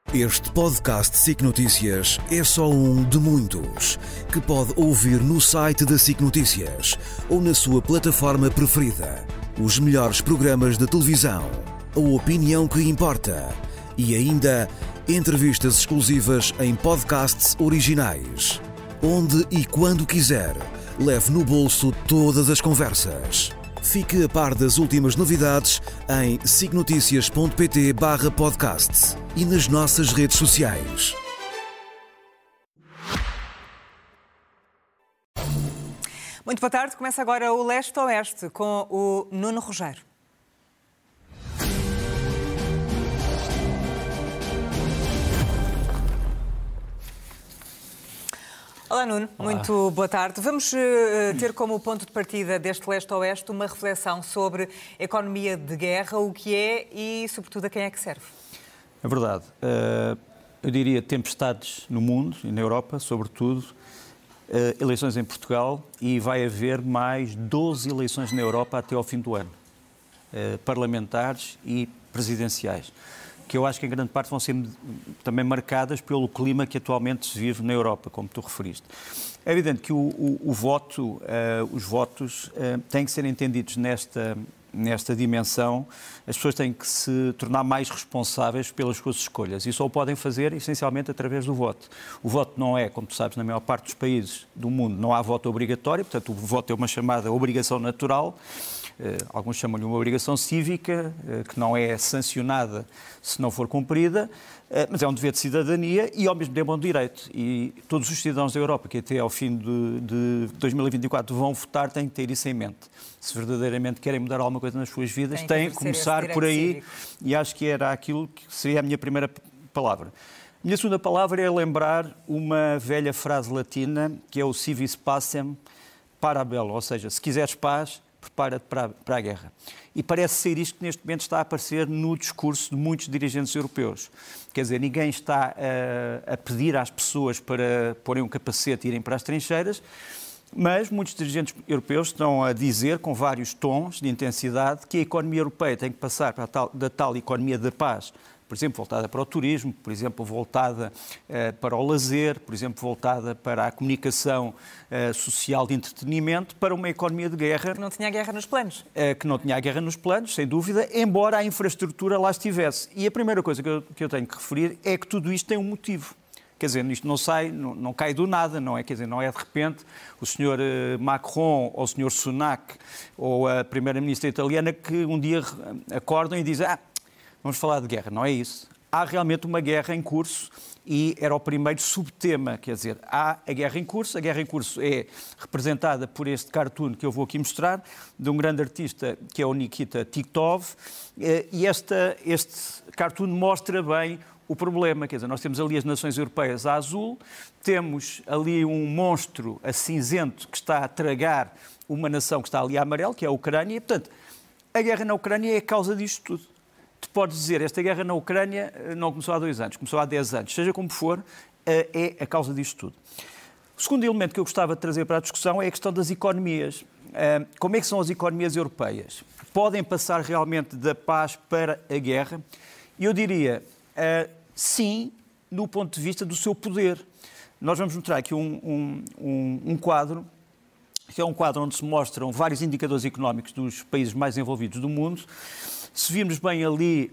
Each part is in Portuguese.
Este podcast SIC Notícias é só um de muitos que pode ouvir no site da SIC Notícias ou na sua plataforma preferida. Os melhores programas de televisão, a opinião que importa e ainda entrevistas exclusivas em podcasts originais. Onde e quando quiser, leve no bolso todas as conversas. Fique a par das últimas novidades em sicnoticias.pt/podcast e nas nossas redes sociais. Muito boa tarde. Começa agora o Leste a Oeste com o Nuno Rogério. Olá, Nuno. Olá. Muito boa tarde. Vamos ter como ponto de partida deste Leste a Oeste uma reflexão sobre a economia de guerra, o que é e, sobretudo, a quem é que serve. É verdade. Eu diria tempestades no mundo e na Europa, sobretudo, eleições em Portugal e vai haver mais 12 eleições na Europa até ao fim do ano, parlamentares e presidenciais, que eu acho que em grande parte vão ser também marcadas pelo clima que atualmente se vive na Europa, como tu referiste. É evidente que os votos têm que ser entendidos nesta dimensão. As pessoas têm que se tornar mais responsáveis pelas suas escolhas e só o podem fazer essencialmente através do voto. O voto não é, como tu sabes, na maior parte dos países do mundo não há voto obrigatório, portanto o voto é uma chamada obrigação natural. Alguns chamam-lhe uma obrigação cívica, que não é sancionada se não for cumprida, mas é um dever de cidadania e, ao mesmo tempo, é um direito. E todos os cidadãos da Europa que até ao fim de 2024 vão votar têm que ter isso em mente. Se verdadeiramente querem mudar alguma coisa nas suas vidas, têm que começar por aí. Cívico. E acho que era aquilo que seria a minha primeira palavra. A minha segunda palavra é lembrar uma velha frase latina, que é o si vis pacem, para bello, ou seja, se quiseres paz, prepara-te para a guerra. E parece ser isto que neste momento está a aparecer no discurso de muitos dirigentes europeus. Quer dizer, ninguém está a pedir às pessoas para porem um capacete e irem para as trincheiras, mas muitos dirigentes europeus estão a dizer, com vários tons de intensidade, que a economia europeia tem que passar da tal economia da paz, por exemplo, voltada para o turismo, por exemplo, voltada para o lazer, por exemplo, voltada para a comunicação social de entretenimento, para uma economia de guerra. Que não tinha a guerra nos planos. Que não tinha a guerra nos planos, sem dúvida, embora a infraestrutura lá estivesse. E a primeira coisa que eu tenho que referir é que tudo isto tem um motivo. Quer dizer, isto não cai do nada, não é? Quer dizer, não é de repente o Sr. Macron ou o Sr. Sunak ou a Primeira-Ministra italiana que um dia acordam e dizem vamos falar de guerra, não é isso. Há realmente uma guerra em curso e era o primeiro subtema, quer dizer, há a guerra em curso. A guerra em curso é representada por este cartoon que eu vou aqui mostrar, de um grande artista que é o Nikita Tiktov, e este cartoon mostra bem o problema, quer dizer, nós temos ali as nações europeias a azul, temos ali um monstro a cinzento que está a tragar uma nação que está ali a amarelo, que é a Ucrânia, e, portanto, a guerra na Ucrânia é a causa disto tudo. Tu podes dizer, esta guerra na Ucrânia não começou há 2 anos, começou há 10 anos. Seja como for, é a causa disto tudo. O segundo elemento que eu gostava de trazer para a discussão é a questão das economias. Como é que são as economias europeias? Podem passar realmente da paz para a guerra? Eu diria, sim, no ponto de vista do seu poder. Nós vamos mostrar aqui um quadro, que é um quadro onde se mostram vários indicadores económicos dos países mais envolvidos do mundo. Se virmos bem ali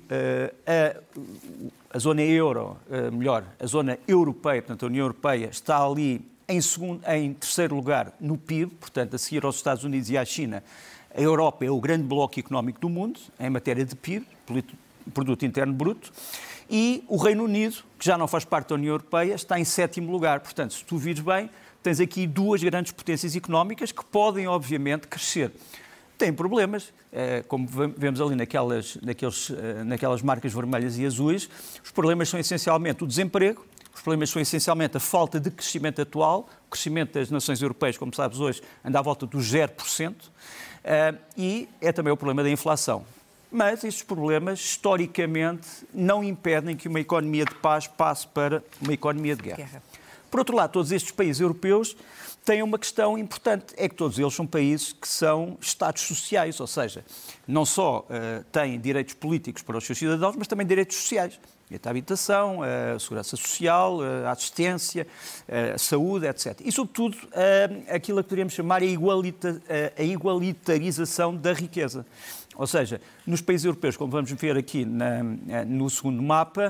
a zona euro, a zona europeia, portanto a União Europeia, está ali em terceiro lugar no PIB, portanto a seguir aos Estados Unidos e à China. A Europa é o grande bloco económico do mundo, em matéria de PIB, Produto Interno Bruto, e o Reino Unido, que já não faz parte da União Europeia, está em 7º lugar. Portanto, se tu vires bem, tens aqui 2 grandes potências económicas que podem, obviamente, crescer. Tem problemas, como vemos ali naquelas marcas vermelhas e azuis. Os problemas são essencialmente o desemprego, os problemas são essencialmente a falta de crescimento atual. O crescimento das nações europeias, como sabes hoje, anda à volta dos 0%, e é também o problema da inflação. Mas estes problemas, historicamente, não impedem que uma economia de paz passe para uma economia de guerra. Por outro lado, todos estes países europeus têm uma questão importante, é que todos eles são países que são Estados sociais, ou seja, não só têm direitos políticos para os seus cidadãos, mas também direitos sociais. A habitação, a segurança social, a assistência, a saúde, etc. E, sobretudo, aquilo que poderíamos chamar a igualitarização da riqueza. Ou seja, nos países europeus, como vamos ver aqui no segundo mapa,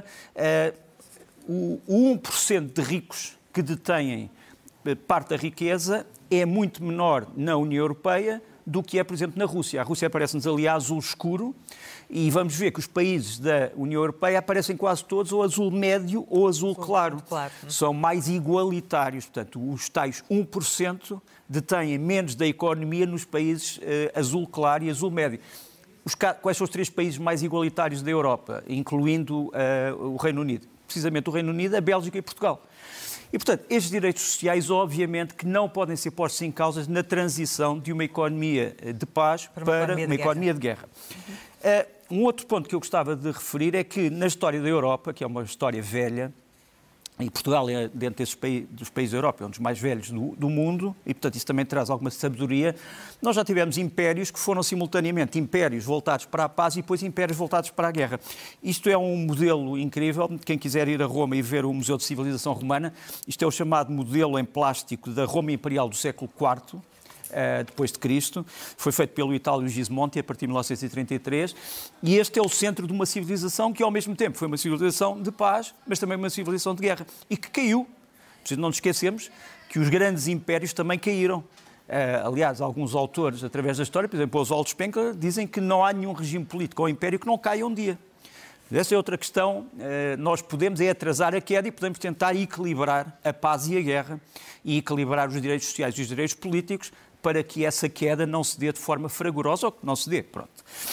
o 1% de ricos que detêm parte da riqueza é muito menor na União Europeia do que é, por exemplo, na Rússia. A Rússia aparece-nos ali a azul escuro e vamos ver que os países da União Europeia aparecem quase todos ou azul médio ou azul claro. São mais igualitários. Portanto, os tais 1% detêm menos da economia nos países azul claro e azul médio. Quais são os 3 países mais igualitários da Europa, incluindo o Reino Unido? Precisamente o Reino Unido, a Bélgica e Portugal. E, portanto, estes direitos sociais, obviamente, que não podem ser postos em causa na transição de uma economia de paz para uma economia de guerra. Um outro ponto que eu gostava de referir é que na história da Europa, que é uma história velha, e Portugal é, dentro dos países da Europa, é um dos mais velhos do mundo, e, portanto, isso também traz alguma sabedoria. Nós já tivemos impérios que foram simultaneamente impérios voltados para a paz e depois impérios voltados para a guerra. Isto é um modelo incrível. Quem quiser ir a Roma e ver o Museu de Civilização Romana, isto é o chamado modelo em plástico da Roma Imperial do século IV, depois de Cristo. Foi feito pelo Itálio Gismonti a partir de 1933 e este é o centro de uma civilização que ao mesmo tempo foi uma civilização de paz, mas também uma civilização de guerra e que caiu. Não nos esquecemos que os grandes impérios também caíram. Aliás, alguns autores, através da história, por exemplo, os Oswald Spengler, dizem que não há nenhum regime político ou império que não caia um dia. Essa é outra questão. Nós podemos atrasar a queda e podemos tentar equilibrar a paz e a guerra e equilibrar os direitos sociais e os direitos políticos para que essa queda não se dê de forma fragorosa ou que não se dê. Pronto.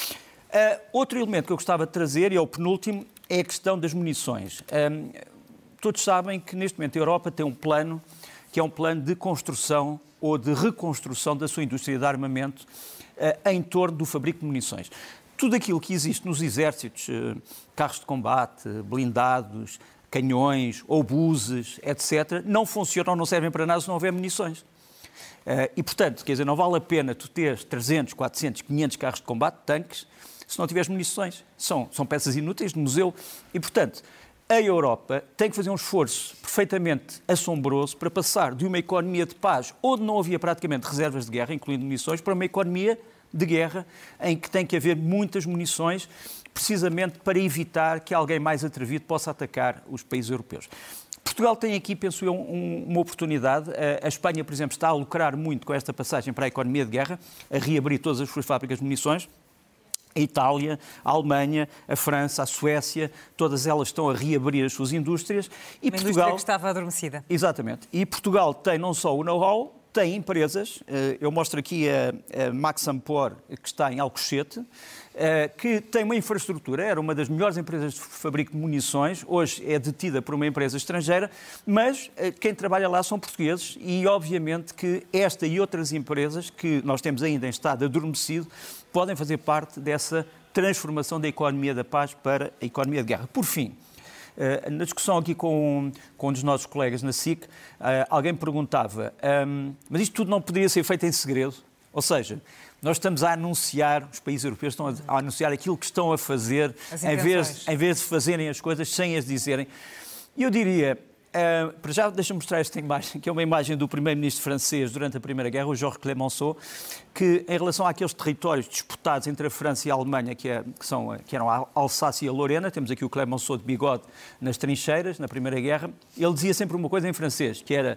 Outro elemento que eu gostava de trazer, e é o penúltimo, é a questão das munições. Todos sabem que neste momento a Europa tem um plano que é um plano de construção ou de reconstrução da sua indústria de armamento em torno do fabrico de munições. Tudo aquilo que existe nos exércitos, carros de combate, blindados, canhões, obuses, etc., não funcionam, não servem para nada se não houver munições. E, portanto, quer dizer, não vale a pena tu teres 300, 400, 500 carros de combate, tanques, se não tiveres munições. São peças inúteis de museu. E, portanto, a Europa tem que fazer um esforço perfeitamente assombroso para passar de uma economia de paz, onde não havia praticamente reservas de guerra, incluindo munições, para uma economia de guerra, em que tem que haver muitas munições, precisamente para evitar que alguém mais atrevido possa atacar os países europeus. Portugal tem aqui, penso eu, uma oportunidade. A Espanha, por exemplo, está a lucrar muito com esta passagem para a economia de guerra, a reabrir todas as suas fábricas de munições. A Itália, a Alemanha, a França, a Suécia, todas elas estão a reabrir as suas indústrias. E uma indústria que estava adormecida. Exatamente. E Portugal tem não só o know-how, tem empresas. Eu mostro aqui a Max Ampor, que está em Alcochete, que tem uma infraestrutura, era uma das melhores empresas de fabrico de munições, hoje é detida por uma empresa estrangeira, mas quem trabalha lá são portugueses e, obviamente, que esta e outras empresas que nós temos ainda em estado adormecido podem fazer parte dessa transformação da economia da paz para a economia de guerra. Por fim, na discussão aqui com um dos nossos colegas na SIC, alguém perguntava, mas isto tudo não poderia ser feito em segredo? Ou seja, nós estamos a anunciar, os países europeus estão a anunciar aquilo que estão a fazer, em vez de fazerem as coisas sem as dizerem. E eu diria, para já deixa-me mostrar esta imagem, que é uma imagem do primeiro-ministro francês durante a Primeira Guerra, o Georges Clemenceau, que em relação àqueles territórios disputados entre a França e a Alemanha, que eram a Alsácia e a Lorena, temos aqui o Clemenceau de bigode nas trincheiras, na Primeira Guerra, ele dizia sempre uma coisa em francês, que era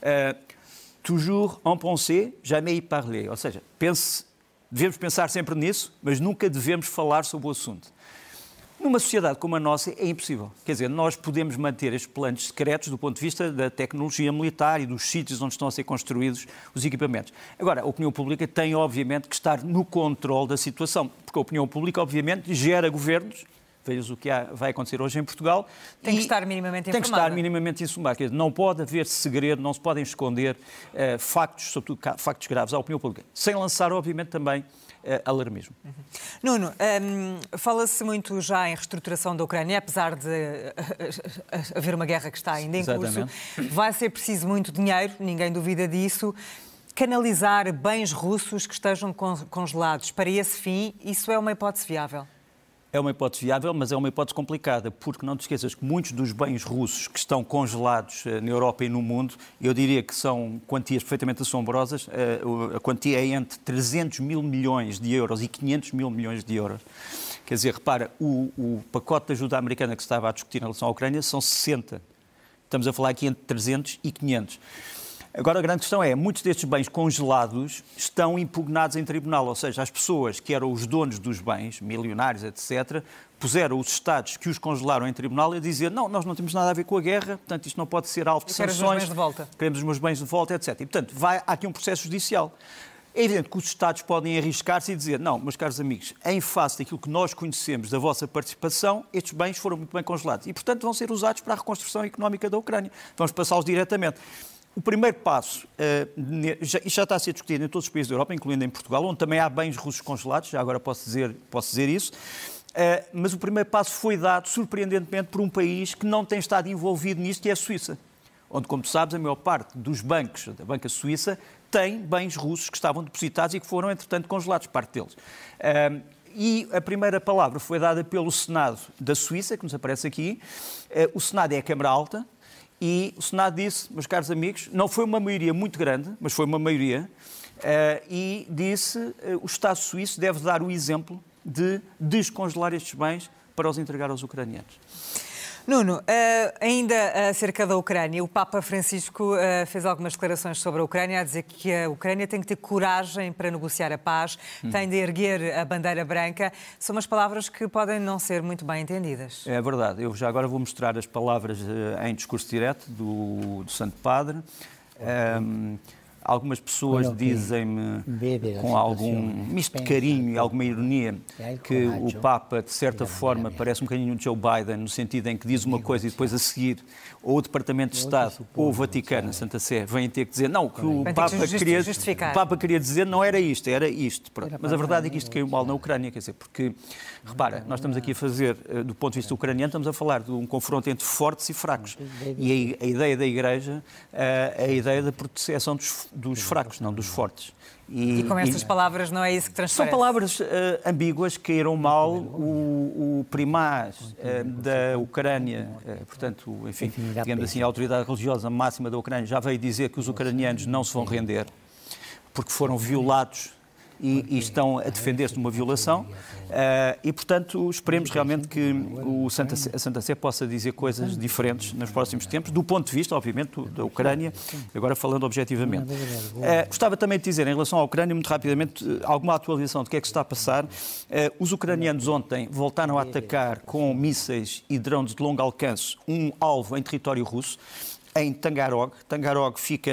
toujours en penser, jamais y parler, ou seja, devemos pensar sempre nisso, mas nunca devemos falar sobre o assunto. Numa sociedade como a nossa é impossível. Quer dizer, nós podemos manter estes planos secretos do ponto de vista da tecnologia militar e dos sítios onde estão a ser construídos os equipamentos. Agora, a opinião pública tem, obviamente, que estar no controle da situação, porque a opinião pública, obviamente, gera governos. Veja o que vai acontecer hoje em Portugal. Tem que estar minimamente informada. Tem que estar minimamente informada. Quer dizer, não pode haver segredo, não se podem esconder factos, sobretudo factos graves à opinião pública. Sem lançar, obviamente, também alarmismo. Nuno, fala-se muito já em reestruturação da Ucrânia, apesar de haver uma guerra que está ainda em curso. Vai ser preciso muito dinheiro, ninguém duvida disso. Canalizar bens russos que estejam congelados para esse fim, isso é uma hipótese viável? É uma hipótese viável, mas é uma hipótese complicada, porque não te esqueças que muitos dos bens russos que estão congelados na Europa e no mundo, eu diria que são quantias perfeitamente assombrosas. A quantia é entre 300 mil milhões de euros e 500 mil milhões de euros. Quer dizer, repara, o pacote de ajuda americana que se estava a discutir em relação à Ucrânia são 60. Estamos a falar aqui entre 300 e 500. Agora, a grande questão é, muitos destes bens congelados estão impugnados em tribunal, ou seja, as pessoas que eram os donos dos bens, milionários, etc., puseram os Estados que os congelaram em tribunal a dizer não, nós não temos nada a ver com a guerra, portanto, isto não pode ser alvo de sanções, queremos os meus bens de volta, etc. E, portanto, há aqui um processo judicial. É evidente que os Estados podem arriscar-se e dizer não, meus caros amigos, em face daquilo que nós conhecemos da vossa participação, estes bens foram muito bem congelados e, portanto, vão ser usados para a reconstrução económica da Ucrânia. Vamos passá-los diretamente. O primeiro passo, isto já está a ser discutido em todos os países da Europa, incluindo em Portugal, onde também há bens russos congelados, já agora posso dizer isso, mas o primeiro passo foi dado, surpreendentemente, por um país que não tem estado envolvido nisto, que é a Suíça, onde, como tu sabes, a maior parte dos bancos da banca suíça tem bens russos que estavam depositados e que foram, entretanto, congelados, parte deles. E a primeira palavra foi dada pelo Senado da Suíça, que nos aparece aqui. O Senado é a Câmara Alta. E o Senado disse, meus caros amigos, não foi uma maioria muito grande, mas foi uma maioria, e disse o Estado suíço deve dar o exemplo de descongelar estes bens para os entregar aos ucranianos. Nuno, ainda acerca da Ucrânia, o Papa Francisco fez algumas declarações sobre a Ucrânia, a dizer que a Ucrânia tem que ter coragem para negociar a paz, tem de erguer a bandeira branca. São umas palavras que podem não ser muito bem entendidas. É verdade. Eu já agora vou mostrar as palavras em discurso direto do Santo Padre. Algumas pessoas dizem-me, com algum misto de carinho e alguma ironia, que o Papa, de certa forma, parece um bocadinho de Joe Biden, no sentido em que diz uma coisa e depois a seguir, ou o Departamento de Estado, ou o Vaticano, a Santa Sé, vêm ter que dizer, não, o que o Papa queria dizer não era isto, era isto. Mas a verdade é que isto caiu mal na Ucrânia, quer dizer, porque, repara, nós estamos aqui a fazer, do ponto de vista ucraniano, estamos a falar de um confronto entre fortes e fracos. E a ideia da Igreja é a ideia da proteção dos fracos, não dos fortes. E com estas palavras não é isso que transparece? São palavras ambíguas que caíram mal. O primaz da Ucrânia, portanto, enfim, digamos assim, a autoridade religiosa máxima da Ucrânia já veio dizer que os ucranianos não se vão render porque foram violados e estão a defender-se de uma violação e, portanto, esperemos realmente que a Santa Sé possa dizer coisas diferentes nos próximos tempos, do ponto de vista, obviamente, da Ucrânia, agora falando objetivamente. Gostava também de dizer, em relação à Ucrânia, muito rapidamente, alguma atualização do que é que se está a passar. Os ucranianos ontem voltaram a atacar com mísseis e drones de longo alcance um alvo em território russo, em Tangarog. Tangarog fica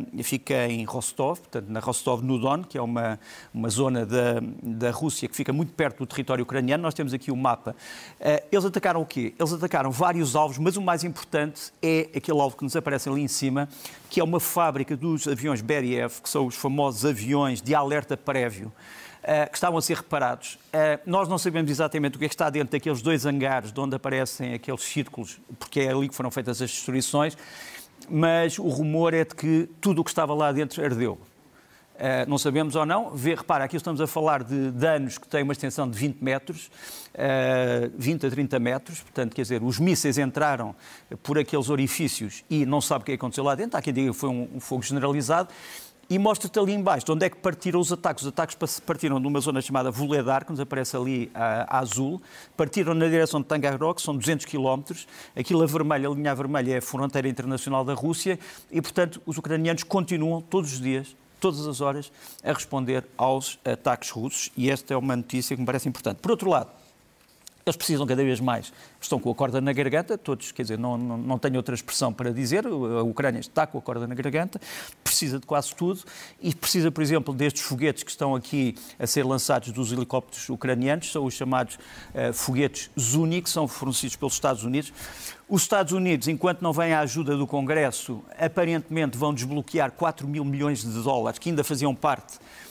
em Rostov, portanto, na Rostov-no-Don, que é uma zona da Rússia que fica muito perto do território ucraniano. Nós temos aqui o mapa. Eles atacaram o quê? Eles atacaram vários alvos, mas o mais importante é aquele alvo que nos aparece ali em cima, que é uma fábrica dos aviões Beriev, que são os famosos aviões de alerta prévio, que estavam a ser reparados. Nós não sabemos exatamente o que é que está dentro daqueles dois hangares de onde aparecem aqueles círculos, porque é ali que foram feitas as destruições, mas o rumor é de que tudo o que estava lá dentro ardeu. Não sabemos ou não. Repara, aqui estamos a falar de danos que têm uma extensão de 20 metros, 20 a 30 metros, portanto, quer dizer, os mísseis entraram por aqueles orifícios e não sabe o que aconteceu lá dentro. Há quem diga que foi um fogo generalizado. E mostra-te ali em baixo de onde é que partiram os ataques. Os ataques partiram de uma zona chamada Vuhledar, que nos aparece ali a azul. Partiram na direção de Tangarog, que são 200 km. Aquilo a linha vermelha é a fronteira internacional da Rússia. E, portanto, os ucranianos continuam todos os dias, todas as horas, a responder aos ataques russos. E esta é uma notícia que me parece importante. Por outro lado, eles precisam cada vez mais, estão com a corda na garganta, todos, quer dizer, não tenho outra expressão para dizer, a Ucrânia está com a corda na garganta, precisa de quase tudo e precisa, por exemplo, destes foguetes que estão aqui a ser lançados dos helicópteros ucranianos, são os chamados foguetes Zuni, que são fornecidos pelos Estados Unidos. Os Estados Unidos, enquanto não vem a ajuda do Congresso, aparentemente vão desbloquear 4 mil milhões de dólares, que ainda faziam parte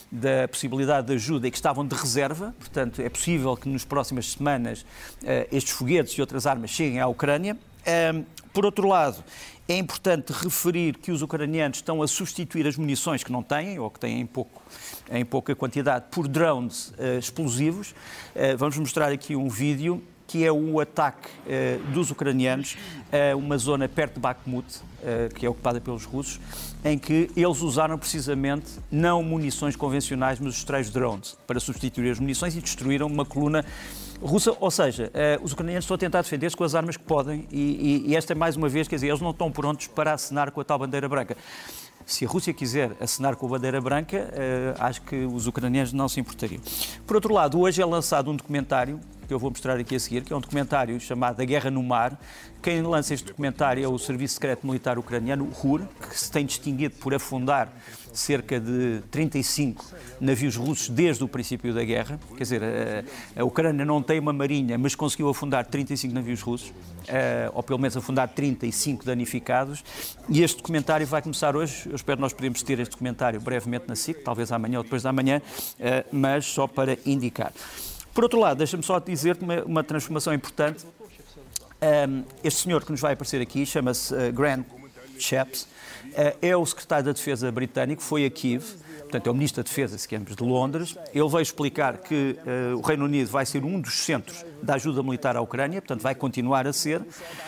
da possibilidade de ajuda e que estavam de reserva. Portanto, é possível que nas próximas semanas estes foguetes e outras armas cheguem à Ucrânia. Por outro lado, é importante referir que os ucranianos estão a substituir as munições que não têm, ou que têm em pouca quantidade, por drones explosivos. Vamos mostrar aqui um vídeo que é o ataque dos ucranianos a uma zona perto de Bakhmut, que é ocupada pelos russos, em que eles usaram precisamente não munições convencionais, mas os tais drones, para substituir as munições e destruíram uma coluna russa. Ou seja, os ucranianos estão a tentar defender-se com as armas que podem e esta é mais uma vez, quer dizer, eles não estão prontos para acenar com a tal bandeira branca. Se a Rússia quiser acenar com a bandeira branca, acho que os ucranianos não se importariam. Por outro lado, hoje é lançado um documentário, que eu vou mostrar aqui a seguir, que é um documentário chamado A Guerra no Mar. Quem lança este documentário é o Serviço Secreto Militar Ucraniano, o RUR, que se tem distinguido por afundar cerca de 35 navios russos desde o princípio da guerra. Quer dizer, a Ucrânia não tem uma marinha, mas conseguiu afundar 35 navios russos, ou pelo menos afundar 35 danificados. E este documentário vai começar hoje. Eu espero que nós podemos ter este documentário brevemente na SIC, talvez amanhã ou depois da manhã, mas só para indicar. Por outro lado, deixa-me só dizer-te uma transformação importante. Este senhor que nos vai aparecer aqui chama-se Grant Shapps, é o secretário da Defesa britânico, foi a Kiev, portanto é o ministro da Defesa, se queremos, de Londres. Ele veio explicar que o Reino Unido vai ser um dos centros da ajuda militar à Ucrânia, portanto vai continuar a ser.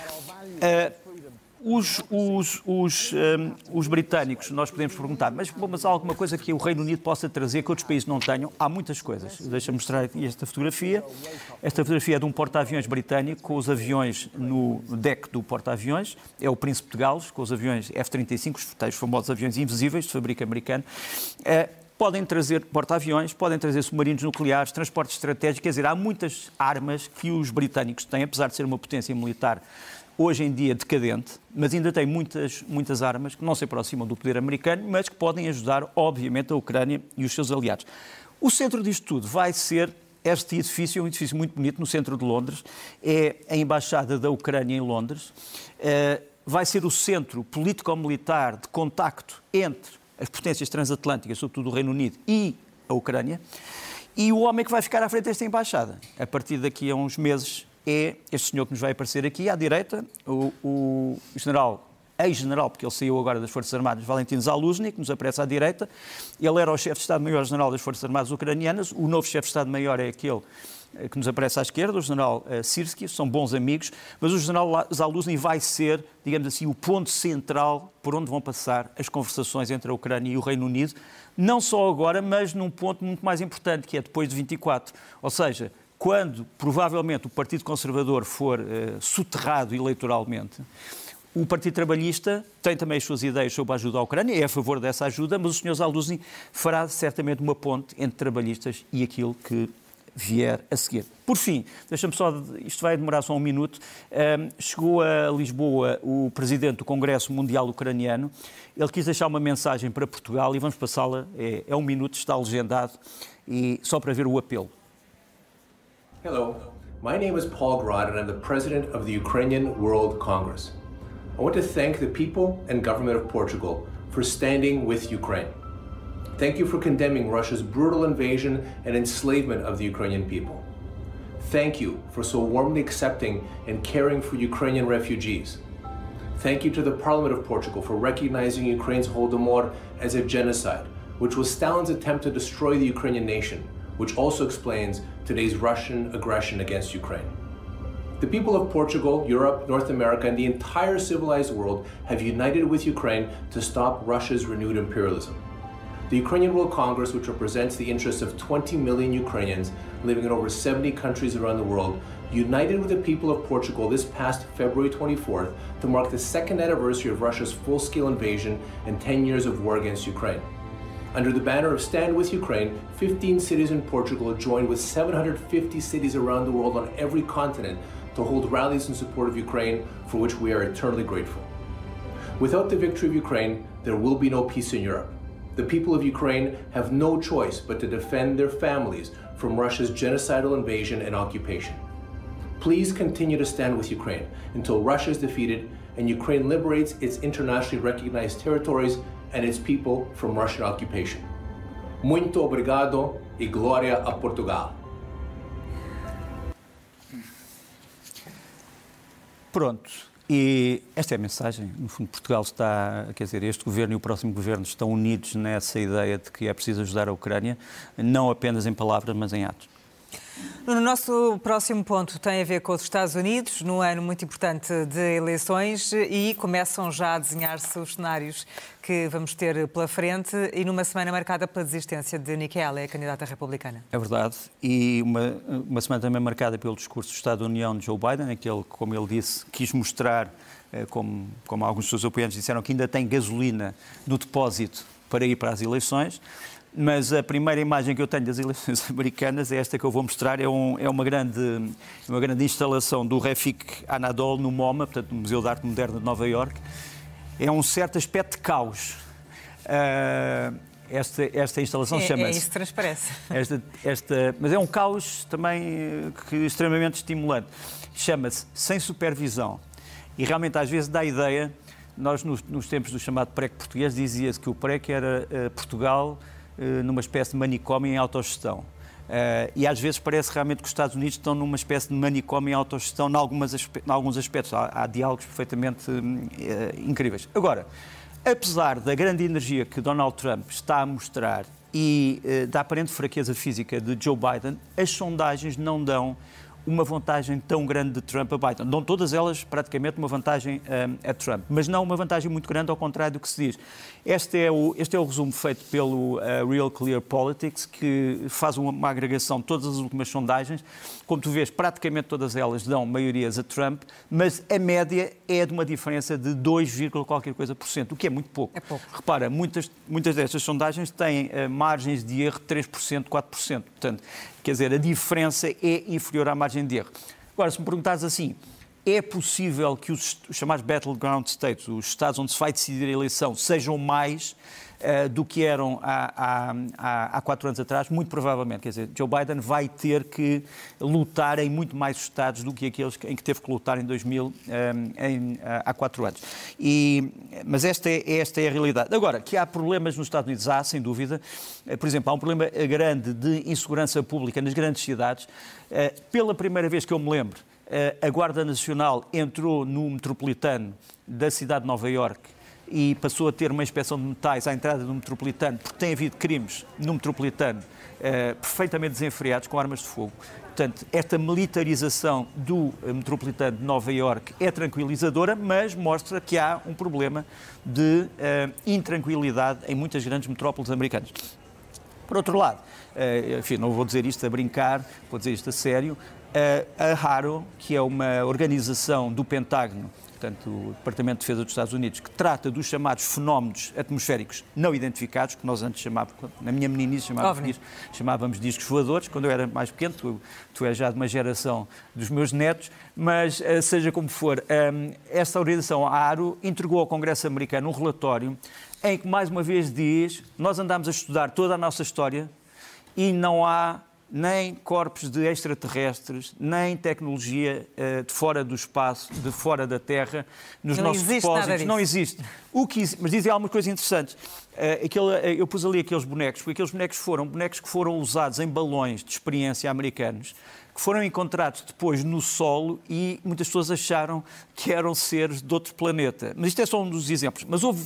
Os britânicos, nós podemos perguntar, mas há alguma coisa que o Reino Unido possa trazer que outros países não tenham? Há muitas coisas. Deixa-me mostrar aqui esta fotografia. Esta fotografia é de um porta-aviões britânico com os aviões no deck do porta-aviões. É o Príncipe de Gales, com os aviões F-35, os famosos aviões invisíveis de fabrico americano. Podem trazer porta-aviões, podem trazer submarinos nucleares, transportes estratégicos. Quer dizer, há muitas armas que os britânicos têm, apesar de ser uma potência militar hoje em dia decadente, mas ainda tem muitas armas que não se aproximam do poder americano, mas que podem ajudar, obviamente, a Ucrânia e os seus aliados. O centro disto tudo vai ser este edifício, um edifício muito bonito, no centro de Londres. É a Embaixada da Ucrânia em Londres. Vai ser o centro político-militar de contacto entre as potências transatlânticas, sobretudo o Reino Unido e a Ucrânia. E o homem que vai ficar à frente desta embaixada, a partir daqui a uns meses, é este senhor que nos vai aparecer aqui à direita, o general, ex-general, porque ele saiu agora das Forças Armadas, Valentin Zaluzny, que nos aparece à direita. Ele era o chefe de Estado-Maior-General das Forças Armadas ucranianas. O novo chefe de Estado-Maior é aquele que nos aparece à esquerda, o general Syrskyi, são bons amigos, mas o general Zaluzny vai ser, digamos assim, o ponto central por onde vão passar as conversações entre a Ucrânia e o Reino Unido, não só agora, mas num ponto muito mais importante, que é depois de 24. Ou seja, quando provavelmente o Partido Conservador for soterrado eleitoralmente, o Partido Trabalhista tem também as suas ideias sobre a ajuda à Ucrânia, é a favor dessa ajuda, mas o Sr. Zaluzny fará certamente uma ponte entre trabalhistas e aquilo que vier a seguir. Por fim, deixa-me só, isto vai demorar só um minuto, chegou a Lisboa o Presidente do Congresso Mundial Ucraniano. Ele quis deixar uma mensagem para Portugal e vamos passá-la, é um minuto, está legendado, e só para ver o apelo. Hello, my name is Paul Grod and I'm the president of the Ukrainian World Congress. I want to thank the people and government of Portugal for standing with Ukraine. Thank you for condemning Russia's brutal invasion and enslavement of the Ukrainian people. Thank you for so warmly accepting and caring for Ukrainian refugees. Thank you to the Parliament of Portugal for recognizing Ukraine's Holodomor as a genocide, which was Stalin's attempt to destroy the Ukrainian nation, which also explains today's Russian aggression against Ukraine. The people of Portugal, Europe, North America, and the entire civilized world have united with Ukraine to stop Russia's renewed imperialism. The Ukrainian World Congress, which represents the interests of 20 million Ukrainians living in over 70 countries around the world, united with the people of Portugal this past February 24th to mark the second anniversary of Russia's full-scale invasion and 10 years of war against Ukraine. Under the banner of Stand With Ukraine, 15 cities in Portugal joined with 750 cities around the world on every continent to hold rallies in support of Ukraine, for which we are eternally grateful. Without the victory of Ukraine, there will be no peace in Europe. The people of Ukraine have no choice but to defend their families from Russia's genocidal invasion and occupation. Please continue to stand with Ukraine until Russia is defeated and Ukraine liberates its internationally recognized territories and its people from Russian occupation. Muito obrigado e glória a Portugal. Pronto. E esta é a mensagem. No fundo, Portugal está, quer dizer, este governo e o próximo governo estão unidos nessa ideia de que é preciso ajudar a Ucrânia, não apenas em palavras, mas em atos. No nosso próximo ponto tem a ver com os Estados Unidos, num ano muito importante de eleições, e começam já a desenhar-se os cenários que vamos ter pela frente, e numa semana marcada pela desistência de Nikki Haley, a candidata republicana. É verdade, e uma semana também marcada pelo discurso do Estado da União de Joe Biden, em que ele, como ele disse, quis mostrar, como alguns dos seus apoiantes disseram, que ainda tem gasolina no depósito para ir para as eleições. Mas a primeira imagem que eu tenho das eleições americanas é esta que eu vou mostrar. É uma grande instalação do Refik Anadol no MoMA, portanto, no Museu de Arte Moderna de Nova Iorque. É um certo aspecto de caos. Esta instalação chama-se... É isso que transparece. Mas é um caos também extremamente estimulante. Chama-se Sem Supervisão. E realmente às vezes dá a ideia... Nós, nos tempos do chamado PREC português, dizia-se que o PREC era Portugal... numa espécie de manicômio em autogestão. E às vezes parece realmente que os Estados Unidos estão numa espécie de manicômio em autogestão em alguns aspectos. Há diálogos perfeitamente incríveis. Agora, apesar da grande energia que Donald Trump está a mostrar e da aparente fraqueza física de Joe Biden, as sondagens não dão uma vantagem tão grande de Trump a Biden. Dão todas elas praticamente uma vantagem a Trump, mas não uma vantagem muito grande, ao contrário do que se diz. Este é o resumo feito pelo Real Clear Politics, que faz uma agregação de todas as últimas sondagens. Como tu vês, praticamente todas elas dão maiorias a Trump, mas a média é de uma diferença de 2, qualquer coisa por cento, o que é muito pouco. É pouco. Repara, muitas destas sondagens têm margens de erro de 3%, 4%. Portanto, quer dizer, a diferença é inferior à margem de erro. Agora, se me perguntares assim, é possível que os chamados battleground states, os estados onde se vai decidir a eleição, sejam mais do que eram há 4 anos atrás? Muito provavelmente. Quer dizer, Joe Biden vai ter que lutar em muito mais estados do que aqueles em que teve que lutar em 2000, há 4 anos. Mas esta é a realidade. Agora, que há problemas nos Estados Unidos, há, sem dúvida. Por exemplo, há um problema grande de insegurança pública nas grandes cidades. Pela primeira vez que eu me lembro, a Guarda Nacional entrou no metropolitano da cidade de Nova Iorque e passou a ter uma inspeção de metais à entrada do metropolitano, porque tem havido crimes no metropolitano perfeitamente desenfreados com armas de fogo. Portanto, esta militarização do metropolitano de Nova Iorque é tranquilizadora, mas mostra que há um problema de intranquilidade em muitas grandes metrópoles americanas. Por outro lado, enfim, não vou dizer isto a brincar, vou dizer isto a sério, a HARO, que é uma organização do Pentágono, portanto, o Departamento de Defesa dos Estados Unidos, que trata dos chamados fenómenos atmosféricos não identificados, que nós antes chamávamos, na minha meninice chamávamos discos voadores, quando eu era mais pequeno, tu és já de uma geração dos meus netos, mas seja como for, esta organização, a HARO, entregou ao Congresso americano um relatório em que, mais uma vez, diz: nós andámos a estudar toda a nossa história e não há nem corpos de extraterrestres, nem tecnologia de fora do espaço, de fora da Terra, nos nossos depósitos. Não existe. Mas dizem algumas coisas interessantes. Eu pus ali aqueles bonecos, porque aqueles bonecos que foram usados em balões de experiência americanos, que foram encontrados depois no solo e muitas pessoas acharam que eram seres de outro planeta. Mas isto é só um dos exemplos. Mas houve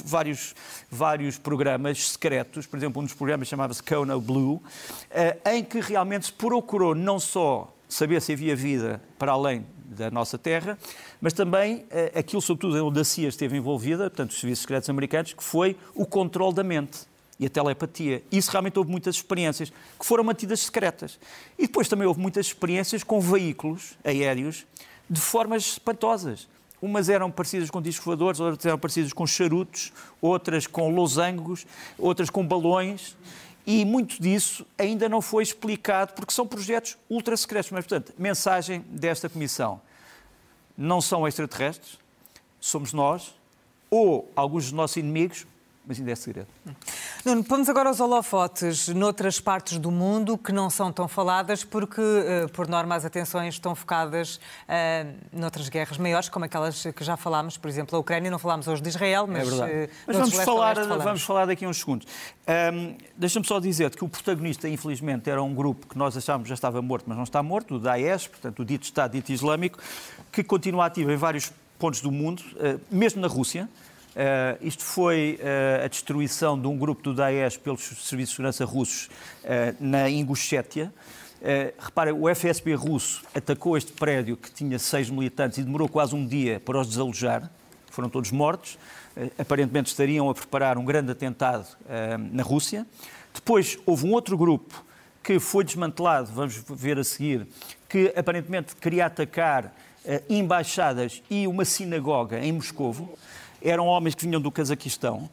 vários programas secretos, por exemplo, um dos programas chamava-se Kona Blue, em que realmente se procurou não só saber se havia vida para além da nossa Terra, mas também aquilo, sobretudo, onde a CIA esteve envolvida, portanto, os serviços secretos americanos, que foi o controle da mente e a telepatia. Isso realmente houve muitas experiências que foram mantidas secretas. E depois também houve muitas experiências com veículos aéreos de formas espantosas. Umas eram parecidas com discos voadores, outras eram parecidas com charutos, outras com losangos, outras com balões. E muito disso ainda não foi explicado, porque são projetos ultra secretos. Mas, portanto, mensagem desta comissão: não são extraterrestres, somos nós, ou alguns dos nossos inimigos, mas ainda é segredo. Nuno, pomos agora os holofotes noutras partes do mundo que não são tão faladas porque, por norma, as atenções estão focadas noutras guerras maiores, como aquelas que já falámos, por exemplo, a Ucrânia. Não falámos hoje de Israel, mas... Mas vamos falar daqui a uns segundos. Deixa-me só dizer que o protagonista, infelizmente, era um grupo que nós achávamos já estava morto, mas não está morto, o Daesh, portanto, o dito Estado dito Islâmico, que continua ativo em vários pontos do mundo, mesmo na Rússia. Isto foi a destruição de um grupo do Daesh pelos serviços de segurança russos na Ingushétia. Repara, o FSB russo atacou este prédio que tinha 6 militantes e demorou quase um dia para os desalojar. Foram todos mortos. Aparentemente estariam a preparar um grande atentado na Rússia. Depois houve um outro grupo que foi desmantelado, vamos ver a seguir, que aparentemente queria atacar embaixadas e uma sinagoga em Moscovo. Eram homens que vinham do Cazaquistão.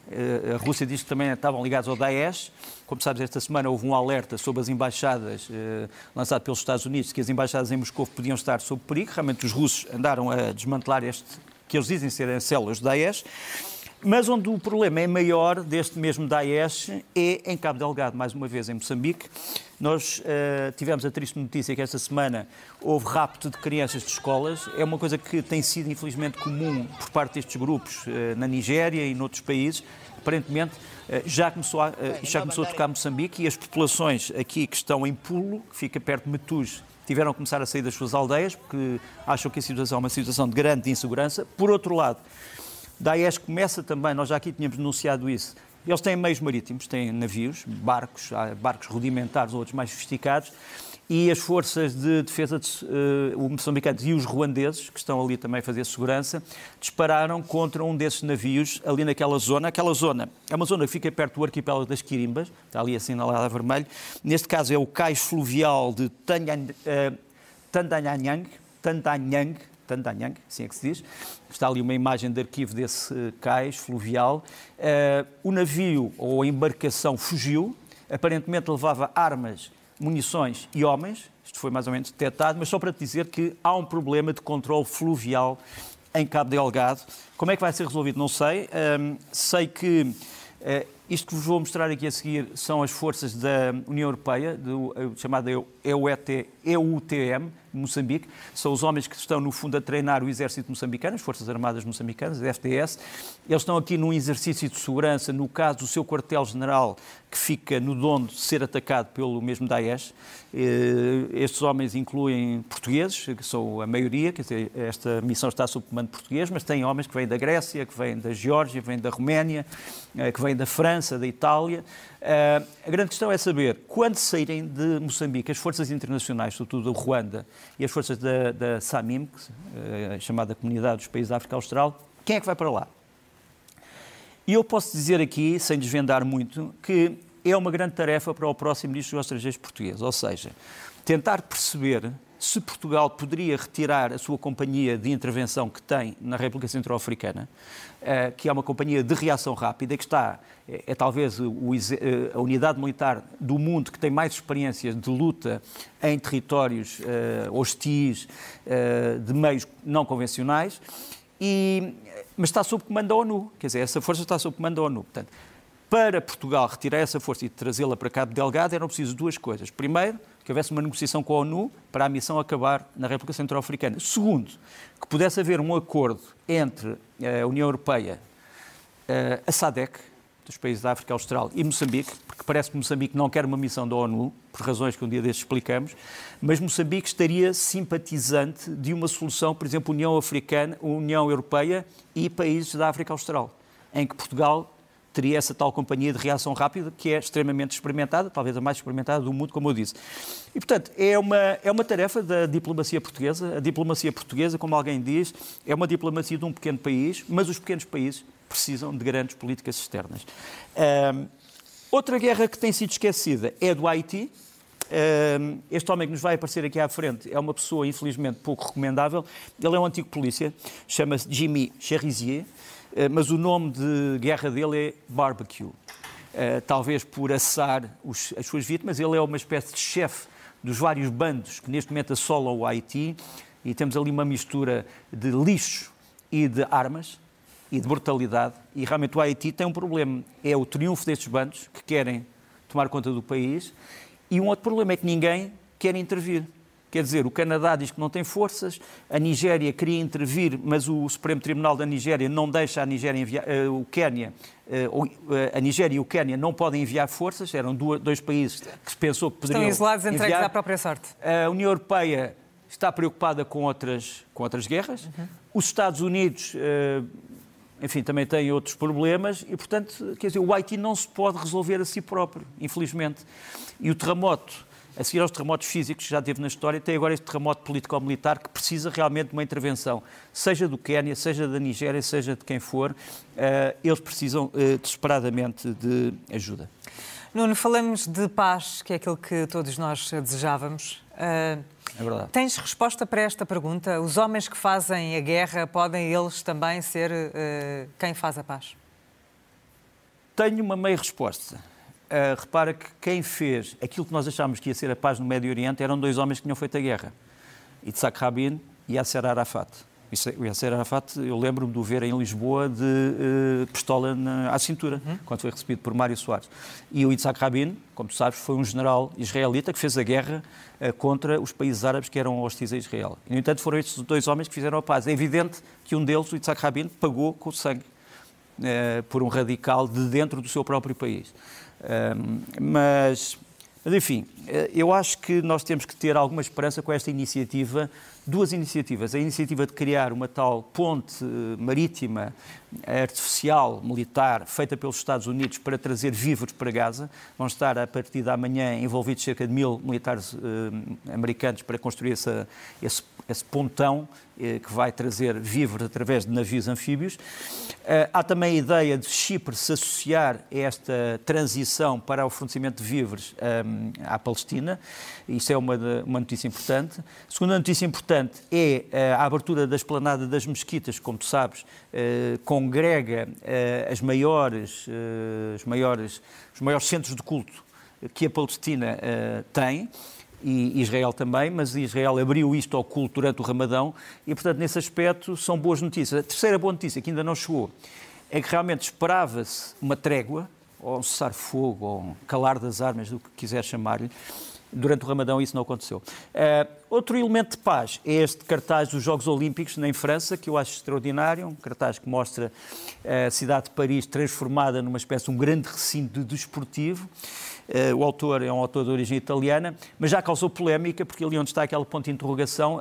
A Rússia diz que também estavam ligados ao Daesh. Como sabes, esta semana houve um alerta sobre as embaixadas lançado pelos Estados Unidos, que as embaixadas em Moscou podiam estar sob perigo. Realmente os russos andaram a desmantelar que eles dizem serem células do Daesh. Mas onde o problema é maior deste mesmo Daesh é em Cabo Delgado, mais uma vez em Moçambique. Nós tivemos a triste notícia que esta semana houve rapto de crianças de escolas. É uma coisa que tem sido infelizmente comum por parte destes grupos na Nigéria e noutros países. Aparentemente já começou a tocar Moçambique e as populações aqui que estão em Pulo, que fica perto de Metuge, tiveram a começar a sair das suas aldeias porque acham que a situação é uma situação de grande insegurança. Por outro lado, Daesh começa também, nós já aqui tínhamos denunciado isso, eles têm meios marítimos, têm navios, barcos rudimentares, outros mais sofisticados, e as forças de defesa, os moçambicanos e os ruandeses, que estão ali também a fazer segurança, dispararam contra um desses navios ali naquela zona. Aquela zona é uma zona que fica perto do arquipélago das Quirimbas, está ali assinalada a vermelho. Neste caso é o cais fluvial de Tandanyang, assim é que se diz. Está ali uma imagem de arquivo desse cais fluvial. O navio ou a embarcação fugiu, aparentemente levava armas, munições e homens. Isto foi mais ou menos detectado, mas só para te dizer que há um problema de controle fluvial em Cabo Delgado. Como é que vai ser resolvido? Não sei. Sei que isto que vos vou mostrar aqui a seguir são as forças da União Europeia, chamada EUTM, Moçambique. São os homens que estão, no fundo, a treinar o exército moçambicano, as Forças Armadas Moçambicanas, a FDS. Eles estão aqui num exercício de segurança, no caso do seu quartel-general, que fica no Dondo, ser atacado pelo mesmo Daesh. Estes homens incluem portugueses, que são a maioria, quer dizer, esta missão está sob comando português, mas tem homens que vêm da Grécia, que vêm da Geórgia, que vêm da Roménia, que vêm da França, da Itália. A grande questão é saber, quando saírem de Moçambique, as forças internacionais, sobretudo do Ruanda, e as forças da SAMIM, chamada Comunidade dos Países da África Austral, quem é que vai para lá? E eu posso dizer aqui, sem desvendar muito, que é uma grande tarefa para o próximo Ministro dos Estrangeiros português, ou seja, tentar perceber se Portugal poderia retirar a sua companhia de intervenção que tem na República Centro-Africana, que é uma companhia de reação rápida, que é talvez a unidade militar do mundo que tem mais experiências de luta em territórios hostis, de meios não convencionais, mas está sob comando da ONU, quer dizer, essa força está sob comando da ONU. Portanto, para Portugal retirar essa força e trazê-la para Cabo Delgado eram precisas duas coisas. Primeiro, que houvesse uma negociação com a ONU para a missão acabar na República Centro-Africana. Segundo, que pudesse haver um acordo entre a União Europeia, a SADC, dos países da África Austral, e Moçambique, porque parece que Moçambique não quer uma missão da ONU, por razões que um dia destes explicamos, mas Moçambique estaria simpatizante de uma solução, por exemplo, União Africana, União Europeia e países da África Austral, em que Portugal teria essa tal companhia de reação rápida, que é extremamente experimentada, talvez a mais experimentada do mundo, como eu disse. E, portanto, é uma tarefa da diplomacia portuguesa. A diplomacia portuguesa, como alguém diz, é uma diplomacia de um pequeno país, mas os pequenos países precisam de grandes políticas externas. Outra guerra que tem sido esquecida é do Haiti. Este homem que nos vai aparecer aqui à frente é uma pessoa, infelizmente, pouco recomendável. Ele é um antigo polícia, chama-se Jimmy Cherizier, mas o nome de guerra dele é Barbecue. Talvez por assar as suas vítimas. Ele é uma espécie de chefe dos vários bandos que neste momento assolam o Haiti, e temos ali uma mistura de lixo e de armas. e de brutalidade, e realmente o Haiti tem um problema, é o triunfo destes bandos que querem tomar conta do país, e um outro problema é que ninguém quer intervir. Quer dizer, o Canadá diz que não tem forças, a Nigéria queria intervir, mas o Supremo Tribunal da Nigéria não deixa a Nigéria enviar, a Nigéria e o Quénia não podem enviar forças, eram dois países que se pensou que poderiam Estão isolados, entregues enviar. à própria sorte. A União Europeia está preocupada com outras guerras. Os Estados Unidos, enfim, também têm outros problemas e, portanto, quer dizer, o Haiti não se pode resolver a si próprio, infelizmente. E o terremoto, a seguir aos terremotos físicos que já teve na história, tem agora este terremoto político-militar que precisa realmente de uma intervenção, seja do Quénia, seja da Nigéria, seja de quem for, eles precisam desesperadamente de ajuda. Nuno, falamos de paz, que é aquilo que todos nós desejávamos. É verdade. Tens resposta para esta pergunta? Os homens que fazem a guerra, podem eles também ser quem faz a paz? Tenho uma meia resposta. Repara que quem fez aquilo que nós achámos que ia ser a paz no Médio Oriente eram dois homens que tinham feito a guerra. Yitzhak Rabin e Yasser Arafat. O Yasser Arafat, eu lembro-me de o ver em Lisboa de pistola à cintura, quando foi recebido por Mário Soares. E o Yitzhak Rabin, como tu sabes, foi um general israelita que fez a guerra contra os países árabes que eram hostis a Israel. E, no entanto, foram estes dois homens que fizeram a paz. É evidente que um deles, o Yitzhak Rabin, pagou com o sangue por um radical de dentro do seu próprio país. Mas, enfim, eu acho que nós temos que ter alguma esperança com esta iniciativa, duas iniciativas. A iniciativa de criar uma tal ponte marítima, artificial, militar, feita pelos Estados Unidos para trazer víveres para Gaza. Vão estar, a partir da manhã, envolvidos cerca de 1000 militares americanos para construir esse pontão que vai trazer víveres através de navios anfíbios. Há também a ideia de Chipre se associar a esta transição para o fornecimento de víveres à Palestina. Isso é uma notícia importante. A segunda notícia importante é a abertura da esplanada das mesquitas, como tu sabes, congrega os maiores centros de culto que a Palestina tem, e Israel também, mas Israel abriu isto ao culto durante o Ramadão e, portanto, nesse aspecto são boas notícias. A terceira boa notícia, que ainda não chegou, é que realmente esperava-se uma trégua, ou um cessar-fogo, ou um calar das armas, do que quiser chamar-lhe. Durante o Ramadão isso não aconteceu. Outro elemento de paz é este cartaz dos Jogos Olímpicos em França, que eu acho extraordinário, um cartaz que mostra a cidade de Paris transformada numa espécie de um grande recinto desportivo. O autor é um autor de origem italiana, mas já causou polémica, porque ali onde está aquele ponto de interrogação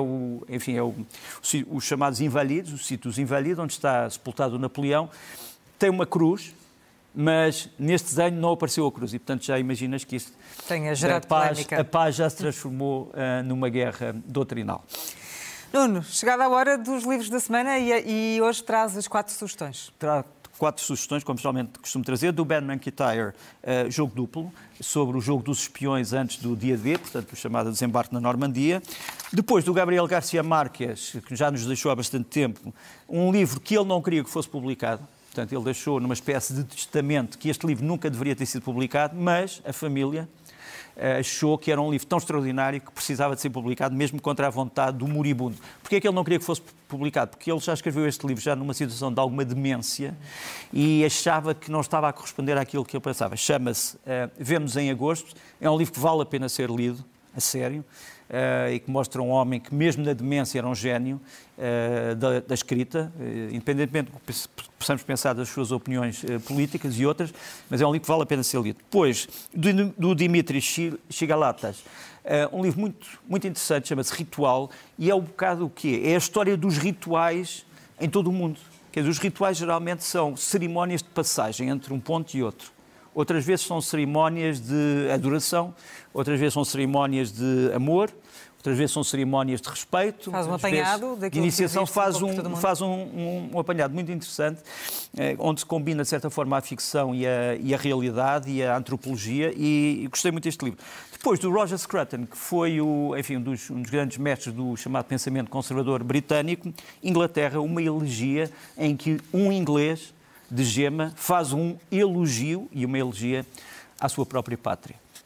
os chamados Invalides, o sítio dos Invalides, onde está sepultado o Napoleão. Tem uma cruz, mas neste desenho não apareceu a cruz e, portanto, já imaginas que isto, tenha gerado polémica. A paz já se transformou numa guerra doutrinal. Nuno, chegada a hora dos livros da semana e hoje traz as 4 sugestões. Trago 4 sugestões, como geralmente costumo trazer, do Ben McIntyre, Jogo Duplo, sobre o jogo dos espiões antes do dia D, portanto, o chamado desembarque na Normandia. Depois, do Gabriel García Márquez, que já nos deixou há bastante tempo, um livro que ele não queria que fosse publicado. Portanto, ele deixou numa espécie de testamento que este livro nunca deveria ter sido publicado, mas a família achou que era um livro tão extraordinário que precisava de ser publicado, mesmo contra a vontade do moribundo. Porquê é que ele não queria que fosse publicado? Porque ele já escreveu este livro já numa situação de alguma demência e achava que não estava a corresponder àquilo que ele pensava. Chama-se Vemo-nos em Agosto. É um livro que vale a pena ser lido, a sério. E que mostra um homem que mesmo na demência era um gênio da escrita, independentemente do que possamos pensar das suas opiniões políticas e outras, mas é um livro que vale a pena ser lido. Depois, do Dimitri Chigalatas, um livro muito, muito interessante, chama-se Ritual, e é um bocado o quê? É a história dos rituais em todo o mundo. Quer dizer, os rituais geralmente são cerimónias de passagem entre um ponto e outro. Outras vezes são cerimónias de adoração, outras vezes são cerimónias de amor, outras vezes são cerimónias de respeito. Faz um apanhado daquilo que iniciação faz um apanhado muito interessante, onde se combina, de certa forma, a ficção e a realidade e a antropologia, e gostei muito deste livro. Depois, do Roger Scruton, que foi um dos grandes mestres do chamado pensamento conservador britânico, Inglaterra, uma elegia em que um inglês de Gema faz um elogio e uma elegia à sua própria pátria.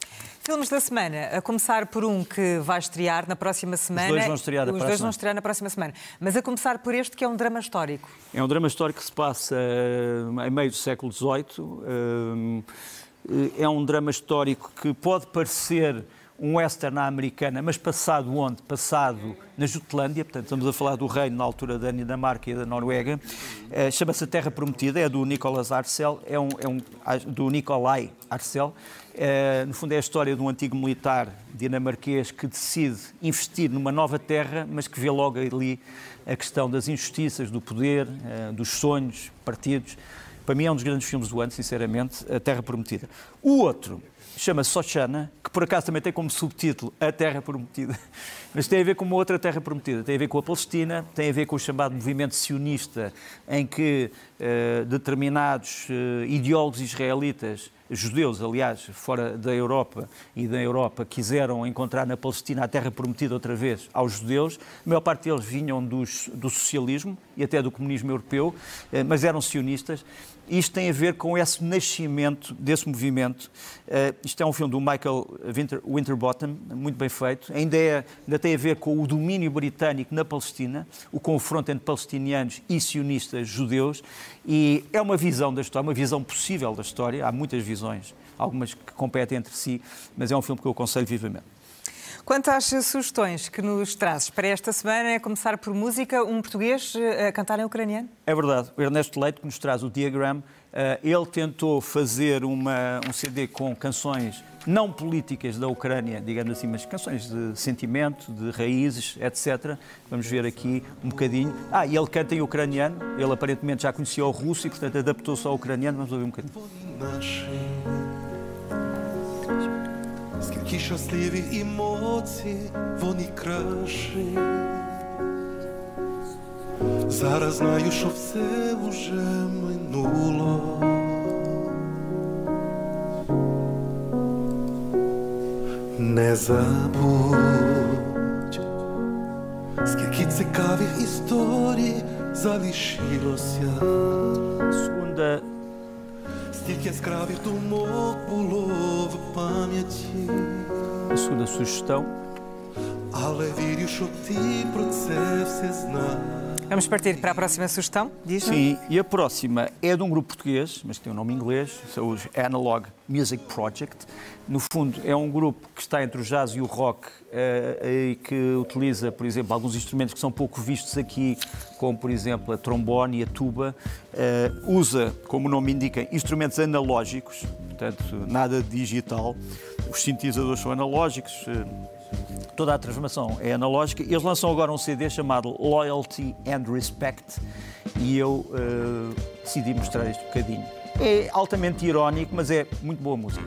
Filmes da semana, a começar por um que vai estrear na próxima semana. Os dois vão estrear na próxima semana. Mas a começar por este que é um drama histórico. É um drama histórico que se passa em meio do século XVIII. É um drama histórico que pode parecer um western à americana, mas passado onde? Passado na Jutlândia, portanto estamos a falar do reino na altura da Dinamarca e da Noruega. Chama-se A Terra Prometida, é do Nicholas Arcel, do Nicolai Arcel. No fundo é a história de um antigo militar dinamarquês que decide investir numa nova terra, mas que vê logo ali a questão das injustiças, do poder, dos sonhos partidos. Para mim é um dos grandes filmes do ano, sinceramente, A Terra Prometida. O outro chama-se Sochana, que por acaso também tem como subtítulo A Terra Prometida, mas tem a ver com uma outra Terra Prometida. Tem a ver com a Palestina, tem a ver com o chamado movimento sionista, em que determinados ideólogos israelitas, judeus, aliás, fora da Europa e da Europa, quiseram encontrar na Palestina a Terra Prometida outra vez aos judeus. A maior parte deles vinham do socialismo e até do comunismo europeu, mas eram sionistas. Isto tem a ver com esse nascimento desse movimento. Isto é um filme do Michael Winterbottom, muito bem feito. Ainda tem a ver com o domínio britânico na Palestina, o confronto entre palestinianos e sionistas judeus. E é uma visão da história, uma visão possível da história. Há muitas visões, algumas que competem entre si, mas é um filme que eu aconselho vivamente. Quanto às sugestões que nos trazes para esta semana, é começar por música, um português a cantar em ucraniano? É verdade. O Ernesto Leite, que nos traz o Diagram, ele tentou fazer um CD com canções não políticas da Ucrânia, digamos assim, mas canções de sentimento, de raízes, etc. Vamos ver aqui um bocadinho. E ele canta em ucraniano. Ele aparentemente já conhecia o russo e, portanto, adaptou-se ao ucraniano. Vamos ouvir um bocadinho. Скільки щасливих емоцій, вони кращі. Зараз знаю, що все уже минуло. Не забудь, скільки цікавих історій залишилося. Segunda. Стільки яскравих думок було в пам'яті. A segunda sugestão. Але вірю, що ти про це все знаєш. Vamos partir para a próxima sugestão, diz? Sim, e a próxima é de um grupo português, mas que tem um nome em inglês, são os Analog Music Project. No fundo, é um grupo que está entre o jazz e o rock e que utiliza, por exemplo, alguns instrumentos que são pouco vistos aqui, como, por exemplo, a trombone e a tuba. Usa, como o nome indica, instrumentos analógicos, portanto, nada digital. Os sintetizadores são analógicos. Toda a transformação é analógica. Eles lançam agora um CD chamado Loyalty and Respect e eu decidi mostrar este bocadinho. É altamente irónico, mas é muito boa música.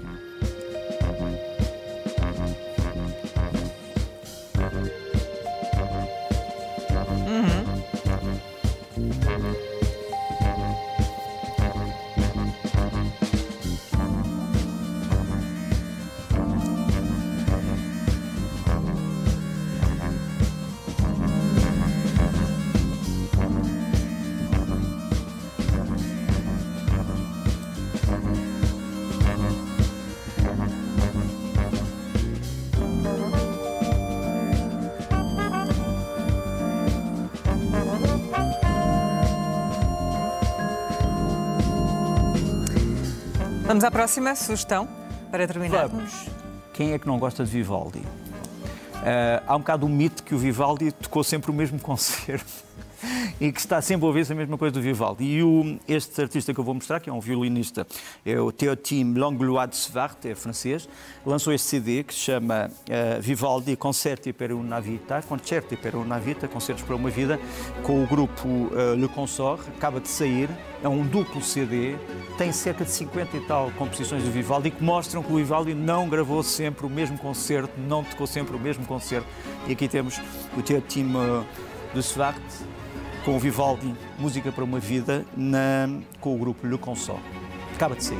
Vamos à próxima sugestão, para terminar. Vamos. Quem é que não gosta de Vivaldi? Há um bocado um mito que o Vivaldi tocou sempre o mesmo concerto e que está sempre a ouvir a mesma coisa do Vivaldi. E este artista que eu vou mostrar, que é um violinista, é o Théotime Langlois de Svart, é francês, lançou este CD que se chama Vivaldi Concerti per una vita, Concerti per una vita, Concertos para uma Vida, com o grupo Le Consort, acaba de sair, é um duplo CD, tem cerca de 50 e tal composições do Vivaldi que mostram que o Vivaldi não gravou sempre o mesmo concerto, não tocou sempre o mesmo concerto. E aqui temos o Théotime de Svart, com o Vivaldi, Música para uma Vida, com o grupo Le Consort. Acaba de sair.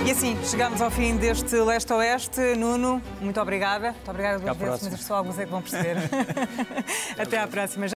E assim, chegamos ao fim deste Leste-Oeste. Nuno, muito obrigada. Muito obrigada duas vezes, mas só alguns é que vão perceber. Até à próxima.